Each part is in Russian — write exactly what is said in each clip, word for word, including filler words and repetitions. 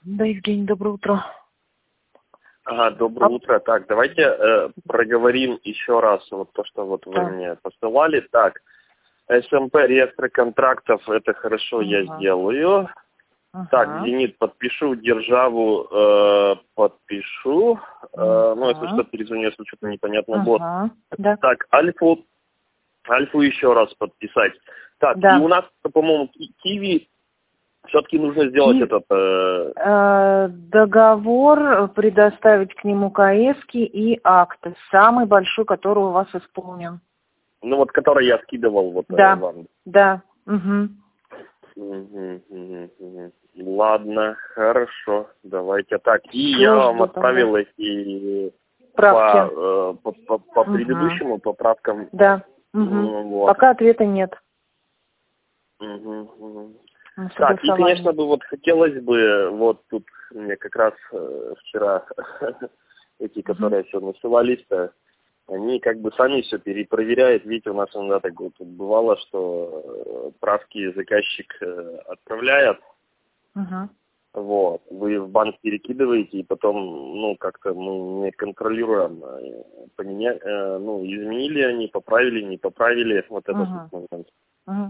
Да, Евгений, доброе утро. Ага, доброе А, утро. Так, давайте э, проговорим еще раз вот то, что вот вы да. мне посылали. Так, СМП, реестр контрактов, это хорошо, я Ага. сделаю. Так, Ага. Зенит, подпишу, Державу э, подпишу. Э, ну, если что, Ага. перезвоню, если что-то непонятно будет. Ага. Да. Так, Альфу, Альфу еще раз подписать. Так, и Да. у нас, по-моему, Ки- Киви, все-таки нужно сделать И этот... э, э, договор, предоставить к нему КСки и акты. Самый большой, который у вас исполнен. ну, вот, который я скидывал вот э, Да. вам. Да. Угу. Мгм, мгм, мгм. Ладно, хорошо, давайте так. И я Все, вам жду тогда. отправил эти по, Справки. э, по, по, по Угу. предыдущему поправкам. Да. Угу. М, Вот. Пока ответа нет Мгм, мгм. на Так, и, конечно, согласование. бы вот хотелось бы, вот тут мне как раз э, вчера эти, Угу. которые все насылались-то, они как бы сами все перепроверяют. Видите, у нас иногда так вот бывало, что э, правки заказчик э, отправляет. Угу. Вот, вы в банк перекидываете, и потом, ну, как-то мы не контролируем, э, поменя... э, ну, изменили они, поправили, не поправили, вот этот Угу. вот момент. Угу.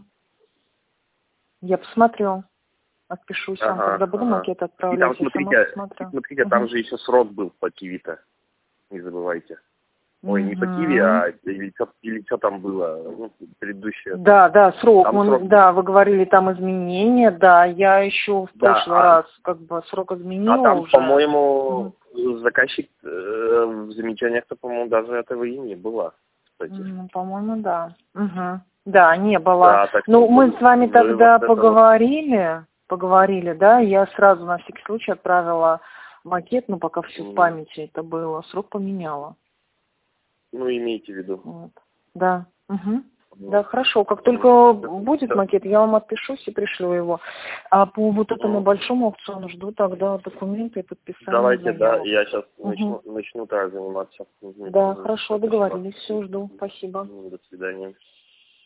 Я посмотрю. Отпишусь вам, Ага, когда буду ага. макет И там, отправлять, я сама смотрите, и посмотрю. смотрите, там Угу. же еще срок был по Киви-то, не забывайте. Ой, не по Киви, Угу. а или что, или что там было, ну, предыдущее. Да, да, срок. Там Он, срок был. да, вы говорили, там изменения, да, я еще в Да, прошлый а, раз как бы срок а изменила там, уже. по-моему, Угу. заказчик э, в замечаниях-то, по-моему, даже этого и не было, кстати. Ну, по-моему, да. Угу. Да, не было. Да, так что Ну, мы вы, с вами вы вот тогда это вот, поговорили, поговорили, да, я сразу на всякий случай отправила макет, ну, пока все в м, памяти это было, срок поменяла. ну, имейте в виду. Вот. Да. Угу. Да, Ну, хорошо. Как м, только всё, будет всё. макет, я вам отпишусь и пришлю его. А по вот этому М, большому аукциону жду тогда документы и подписание Давайте, да, заявок. я сейчас Угу. начну, начну так заниматься. Мгм, Да, мгм. хорошо, Всё, спасибо. договорились. Все, жду. Спасибо. Мгм, до свидания.